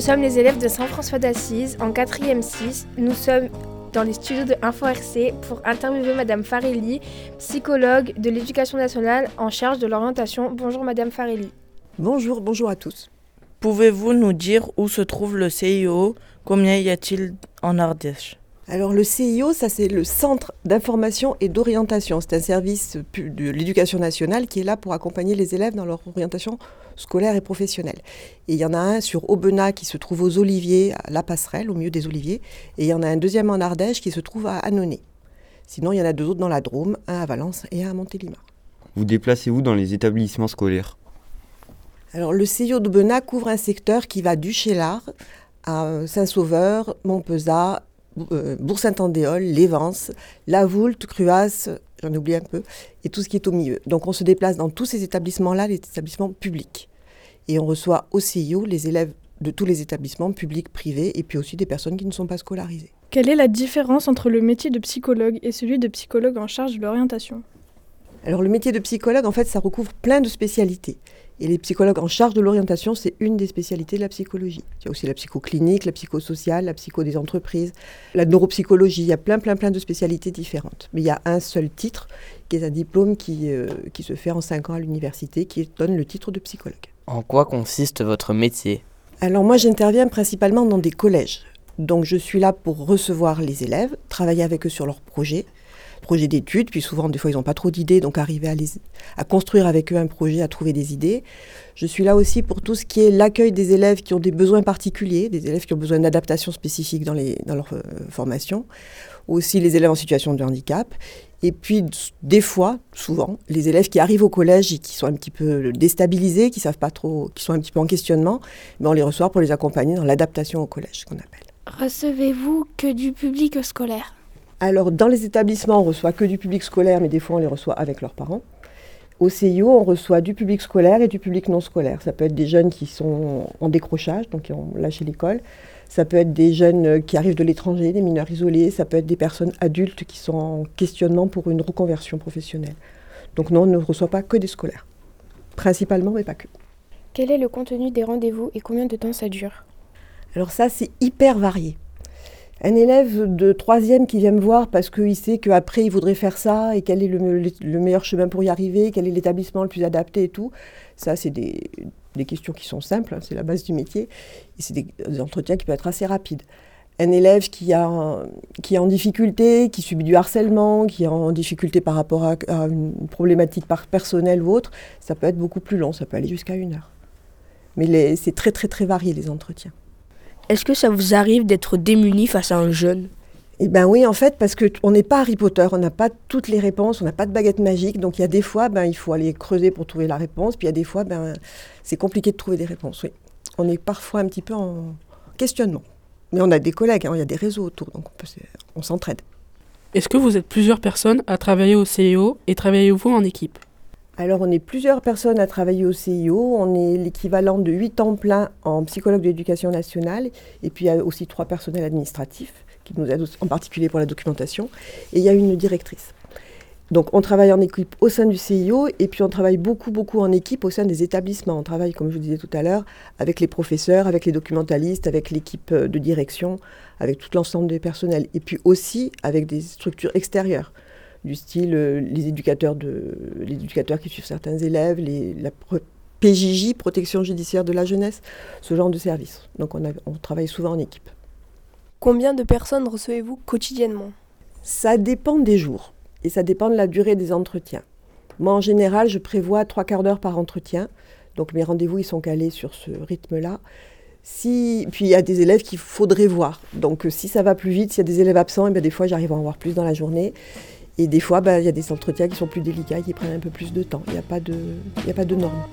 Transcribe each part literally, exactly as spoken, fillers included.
sommes les élèves de Saint-François d'Assise en quatrième six. Nous sommes dans les studios de Info R C pour interviewer Madame Farelli, psychologue de l'Éducation nationale en charge de l'orientation. Bonjour Madame Farelli. Bonjour, bonjour à tous. Pouvez-vous nous dire où se trouve le C I O ? Combien y a-t-il en Ardèche ? Alors le C I O, ça c'est le Centre d'information et d'orientation. C'est un service de l'Éducation nationale qui est là pour accompagner les élèves dans leur orientation scolaire et professionnelle. Et il y en a un sur Aubenas qui se trouve aux Oliviers, à La Passerelle, au milieu des Oliviers. Et il y en a un deuxième en Ardèche qui se trouve à Annonay. Sinon, il y en a deux autres dans la Drôme, un à Valence et un à Montélimar. Vous déplacez-vous dans les établissements scolaires ? Alors le C I O d'Aubenas couvre un secteur qui va du Cheylard à Saint-Sauveur, Montpezat, Euh, Bourg-Saint-Andéol, Lévence, La Voulte, Cruas, j'en oublie un peu, et tout ce qui est au milieu. Donc on se déplace dans tous ces établissements-là, les établissements publics. Et on reçoit au C I O les élèves de tous les établissements publics, privés, et puis aussi des personnes qui ne sont pas scolarisées. Quelle est la différence entre le métier de psychologue et celui de psychologue en charge de l'orientation ? Alors le métier de psychologue, en fait, ça recouvre plein de spécialités. Et les psychologues en charge de l'orientation, c'est une des spécialités de la psychologie. Il y a aussi la psychoclinique, la psychosociale, la psycho des entreprises, la neuropsychologie. Il y a plein, plein, plein de spécialités différentes. Mais il y a un seul titre, qui est un diplôme qui, euh, qui se fait en cinq ans à l'université, qui donne le titre de psychologue. En quoi consiste votre métier ? Alors moi, j'interviens principalement dans des collèges. Donc je suis là pour recevoir les élèves, travailler avec eux sur leurs projets, projets d'études, puis souvent, des fois, ils n'ont pas trop d'idées, donc arriver à, les, à construire avec eux un projet, à trouver des idées. Je suis là aussi pour tout ce qui est l'accueil des élèves qui ont des besoins particuliers, des élèves qui ont besoin d'adaptation spécifique dans, les, dans leur euh, formation, aussi les élèves en situation de handicap, et puis des fois, souvent, les élèves qui arrivent au collège et qui sont un petit peu déstabilisés, qui savent pas trop, qui sont un petit peu en questionnement, mais on les reçoit pour les accompagner dans l'adaptation au collège, ce qu'on appelle. Recevez-vous que du public scolaire ? Alors, dans les établissements, on ne reçoit que du public scolaire, mais des fois, on les reçoit avec leurs parents. Au C I O, on reçoit du public scolaire et du public non scolaire. Ça peut être des jeunes qui sont en décrochage, donc qui ont lâché l'école. Ça peut être des jeunes qui arrivent de l'étranger, des mineurs isolés. Ça peut être des personnes adultes qui sont en questionnement pour une reconversion professionnelle. Donc non, on ne reçoit pas que des scolaires. Principalement, mais pas que. Quel est le contenu des rendez-vous et combien de temps ça dure ? Alors ça, c'est hyper varié. Un élève de troisième qui vient me voir parce qu'il sait qu'après il voudrait faire ça et quel est le, le, le meilleur chemin pour y arriver, quel est l'établissement le plus adapté et tout. Ça, c'est des, des questions qui sont simples, hein, c'est la base du métier. Et c'est des, des entretiens qui peuvent être assez rapides. Un élève qui, a, qui est en difficulté, qui subit du harcèlement, qui est en difficulté par rapport à, à une problématique personnelle ou autre, ça peut être beaucoup plus long, ça peut aller jusqu'à une heure. Mais les, c'est très très très varié les entretiens. Est-ce que ça vous arrive d'être démuni face à un jeune ? Eh bien oui, en fait, parce qu'on n'est pas Harry Potter, on n'a pas toutes les réponses, on n'a pas de baguette magique, donc il y a des fois, ben, il faut aller creuser pour trouver la réponse, puis il y a des fois, ben, c'est compliqué de trouver des réponses, oui. On est parfois un petit peu en questionnement. Mais on a des collègues, hein, il y a des réseaux autour, donc on, peut, on s'entraide. Est-ce que vous êtes plusieurs personnes à travailler au C I O et travaillez-vous en équipe ? Alors, on est plusieurs personnes à travailler au C I O. On est l'équivalent de huit temps plein en psychologue de l'éducation nationale. Et puis, il y a aussi trois personnels administratifs qui nous aident en particulier pour la documentation. Et il y a une directrice. Donc, on travaille en équipe au sein du C I O. Et puis, on travaille beaucoup, beaucoup en équipe au sein des établissements. On travaille, comme je vous disais tout à l'heure, avec les professeurs, avec les documentalistes, avec l'équipe de direction, avec tout l'ensemble des personnels. Et puis aussi avec des structures extérieures. Du style euh, les, éducateurs de, les éducateurs qui suivent certains élèves, les, la P J J, Protection judiciaire de la jeunesse, ce genre de service. Donc on, a, on travaille souvent en équipe. Combien de personnes recevez-vous quotidiennement ? Ça dépend des jours et ça dépend de la durée des entretiens. Moi, en général, je prévois trois quarts d'heure par entretien. Donc mes rendez-vous, ils sont calés sur ce rythme-là. Si, puis il y a des élèves qu'il faudrait voir. Donc si ça va plus vite, s'il y a des élèves absents, et bien, des fois, j'arrive à en voir plus dans la journée. Et des fois, bah, y a des entretiens qui sont plus délicats, qui prennent un peu plus de temps. Il n'y a pas de, il n'y a pas de normes.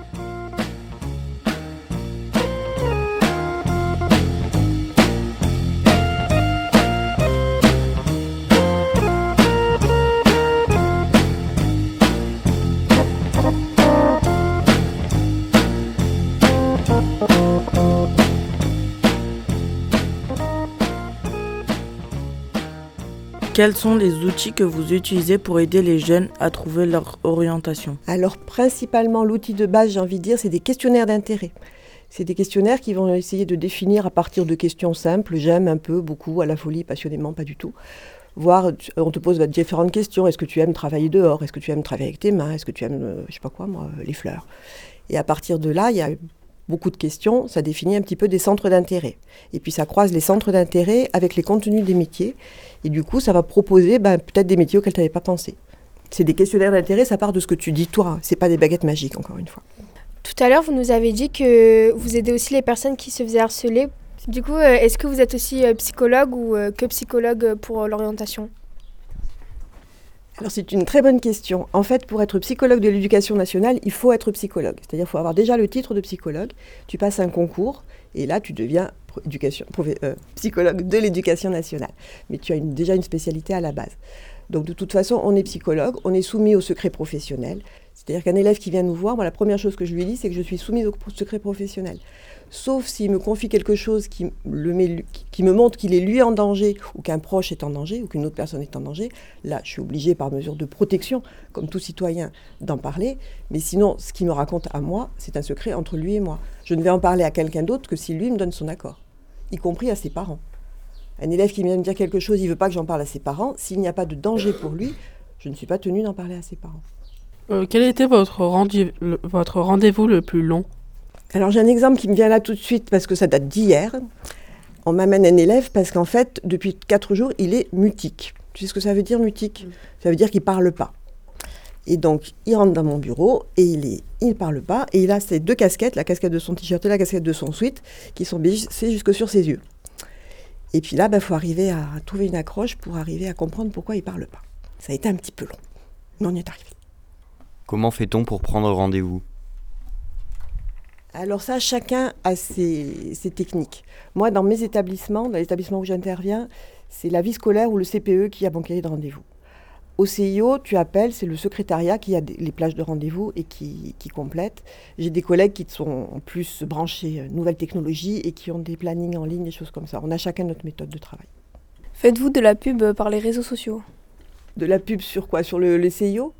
Quels sont les outils que vous utilisez pour aider les jeunes à trouver leur orientation ? Alors, principalement, l'outil de base, j'ai envie de dire, c'est des questionnaires d'intérêt. C'est des questionnaires qui vont essayer de définir à partir de questions simples, j'aime un peu, beaucoup, à la folie, passionnément, pas du tout. Voire, on te pose différentes questions. Est-ce que tu aimes travailler dehors? Est-ce que tu aimes travailler avec tes mains? Est-ce que tu aimes, euh, je sais pas quoi, moi, les fleurs? Et à partir de là, il y a beaucoup de questions. Ça définit un petit peu des centres d'intérêt. Et puis, ça croise les centres d'intérêt avec les contenus des métiers. Et du coup, ça va proposer ben, peut-être des métiers auxquels tu n'avais pas pensé. C'est des questionnaires d'intérêt, ça part de ce que tu dis toi. C'est pas des baguettes magiques, encore une fois. Tout à l'heure, vous nous avez dit que vous aidez aussi les personnes qui se faisaient harceler. Du coup, euh, est-ce que vous êtes aussi euh, psychologue ou euh, que psychologue pour euh, l'orientation? Alors c'est une très bonne question. En fait, pour être psychologue de l'éducation nationale, il faut être psychologue. C'est-à-dire qu'il faut avoir déjà le titre de psychologue. Tu passes un concours et là, tu deviens éducation, euh, psychologue de l'éducation nationale. Mais tu as une, déjà une spécialité à la base. Donc de toute façon, on est psychologue, on est soumis au secret professionnel. C'est-à-dire qu'un élève qui vient nous voir, moi, la première chose que je lui dis, c'est que je suis soumise au secret professionnel. Sauf s'il me confie quelque chose qui, le met, qui me montre qu'il est lui en danger, ou qu'un proche est en danger, ou qu'une autre personne est en danger, là, je suis obligée, par mesure de protection, comme tout citoyen, d'en parler. Mais sinon, ce qu'il me raconte à moi, c'est un secret entre lui et moi. Je ne vais en parler à quelqu'un d'autre que si lui me donne son accord, y compris à ses parents. Un élève qui vient me dire quelque chose, il ne veut pas que j'en parle à ses parents. S'il n'y a pas de danger pour lui, je ne suis pas tenue d'en parler à ses parents. Euh, quel était votre, rendi- le, votre rendez-vous le plus long? Alors j'ai un exemple qui me vient là tout de suite parce que ça date d'hier. On m'amène un élève parce qu'en fait, depuis quatre jours, il est mutique. Tu sais ce que ça veut dire, mutique? Ça veut dire qu'il ne parle pas. Et donc, il rentre dans mon bureau et il est, il ne parle pas. Et il a ces deux casquettes, la casquette de son t-shirt et la casquette de son sweat, qui sont baissées jusque sur ses yeux. Et puis là, il bah, faut arriver à trouver une accroche pour arriver à comprendre pourquoi il ne parle pas. Ça a été un petit peu long, mais on y est arrivé. Comment fait-on pour prendre rendez-vous? Alors ça, chacun a ses, ses techniques. Moi, dans mes établissements, dans l'établissement où j'interviens, c'est la vie scolaire ou le C P E qui a mon cahier de rendez-vous. Au C I O, tu appelles, c'est le secrétariat qui a des, les plages de rendez-vous et qui, qui complète. J'ai des collègues qui sont en plus branchés euh, nouvelles technologies et qui ont des plannings en ligne, des choses comme ça. On a chacun notre méthode de travail. Faites-vous de la pub par les réseaux sociaux? De la pub sur quoi? Sur le, le C I O?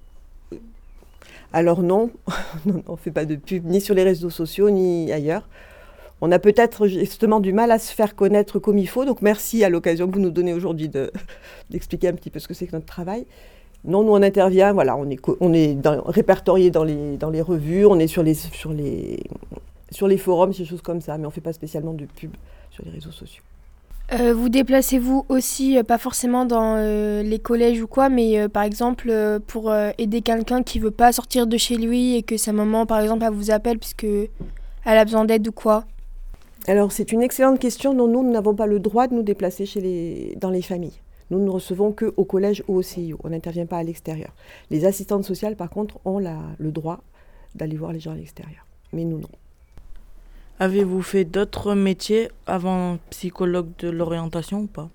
Alors non, non, on ne fait pas de pub ni sur les réseaux sociaux ni ailleurs. On a peut-être justement du mal à se faire connaître comme il faut. Donc merci à l'occasion que vous nous donnez aujourd'hui de, d'expliquer un petit peu ce que c'est que notre travail. Non, nous on intervient, voilà, on est, on est dans, répertorié dans les, dans les revues, on est sur les, sur, les, sur les forums, ces choses comme ça, mais on ne fait pas spécialement de pub sur les réseaux sociaux. Euh, vous déplacez-vous aussi, euh, pas forcément dans euh, les collèges ou quoi, mais euh, par exemple euh, pour euh, aider quelqu'un qui veut pas sortir de chez lui et que sa maman par exemple elle vous appelle puisque elle a besoin d'aide ou quoi? Alors c'est une excellente question dont nous, nous n'avons pas le droit de nous déplacer chez les, dans les familles. Nous ne recevons qu'au collège ou au C I O, on n'intervient pas à l'extérieur. Les assistantes sociales par contre ont la, le droit d'aller voir les gens à l'extérieur, mais nous non. Avez-vous fait d'autres métiers avant psychologue de l'orientation ou pas?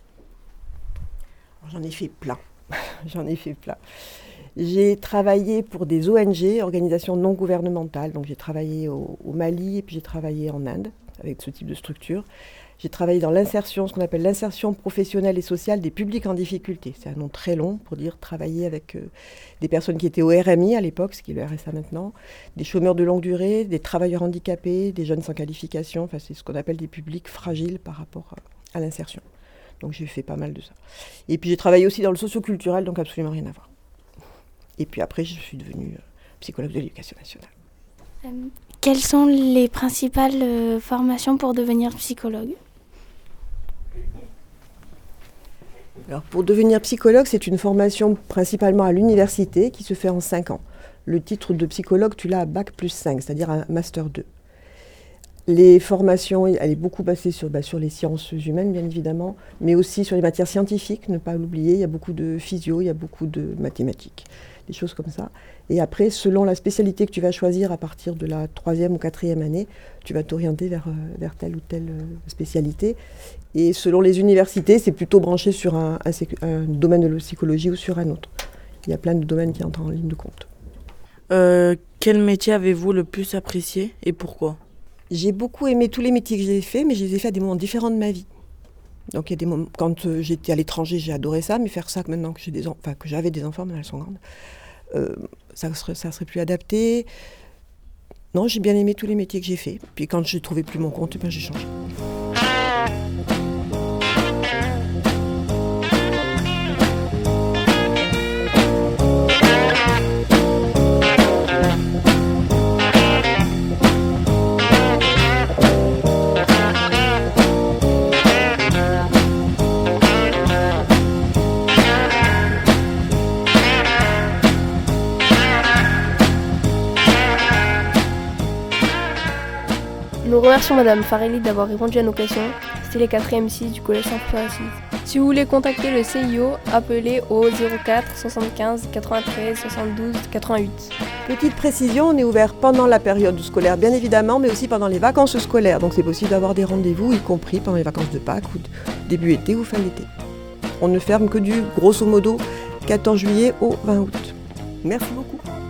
J'en ai fait plein. J'en ai fait plein. J'ai travaillé pour des O N G, organisations non gouvernementales. Donc j'ai travaillé au, au Mali et puis j'ai travaillé en Inde avec ce type de structure. J'ai travaillé dans l'insertion, ce qu'on appelle l'insertion professionnelle et sociale des publics en difficulté. C'est un nom très long pour dire travailler avec euh, des personnes qui étaient au R M I à l'époque, ce qui est le R S A maintenant, des chômeurs de longue durée, des travailleurs handicapés, des jeunes sans qualification. Enfin, c'est ce qu'on appelle des publics fragiles par rapport à, à l'insertion. Donc j'ai fait pas mal de ça. Et puis j'ai travaillé aussi dans le socio-culturel, donc absolument rien à voir. Et puis après, je suis devenue euh, psychologue de l'éducation nationale. Euh, quelles sont les principales euh, formations pour devenir psychologue? Alors, pour devenir psychologue, c'est une formation principalement à l'université qui se fait en cinq ans. Le titre de psychologue, tu l'as à bac plus cinq, c'est-à-dire un master deux. Les formations, elle est beaucoup basée sur, bah, sur les sciences humaines, bien évidemment, mais aussi sur les matières scientifiques, ne pas l'oublier. Il y a beaucoup de physio, il y a beaucoup de mathématiques, des choses comme ça. Et après, selon la spécialité que tu vas choisir à partir de la troisième ou quatrième année, tu vas t'orienter vers, vers telle ou telle spécialité. Et selon les universités, c'est plutôt branché sur un, un, un domaine de la psychologie ou sur un autre. Il y a plein de domaines qui entrent en ligne de compte. Euh, quel métier avez-vous le plus apprécié et pourquoi? J'ai beaucoup aimé tous les métiers que j'ai faits, mais je les ai faits à des moments différents de ma vie. Donc il y a des moments, quand euh, j'étais à l'étranger, j'ai adoré ça, mais faire ça maintenant que, j'ai des en... enfin, que j'avais des enfants, maintenant elles sont grandes, euh, ça serait, ça serait plus adapté. Non, j'ai bien aimé tous les métiers que j'ai faits. Puis quand je ne trouvais plus mon compte, ben, j'ai changé. Nous remercions Madame Farelli d'avoir répondu à nos questions. C'était les quatrième six du collège Saint-Pierre-Assise. Si vous voulez contacter le C I O, appelez au zéro quatre soixante-quinze quatre-vingt-treize soixante-douze quatre-vingt-huit. Petite précision, on est ouvert pendant la période scolaire, bien évidemment, mais aussi pendant les vacances scolaires. Donc c'est possible d'avoir des rendez-vous, y compris pendant les vacances de Pâques, ou début été ou fin d'été. On ne ferme que du, grosso modo, quatorze juillet au vingt août. Merci beaucoup.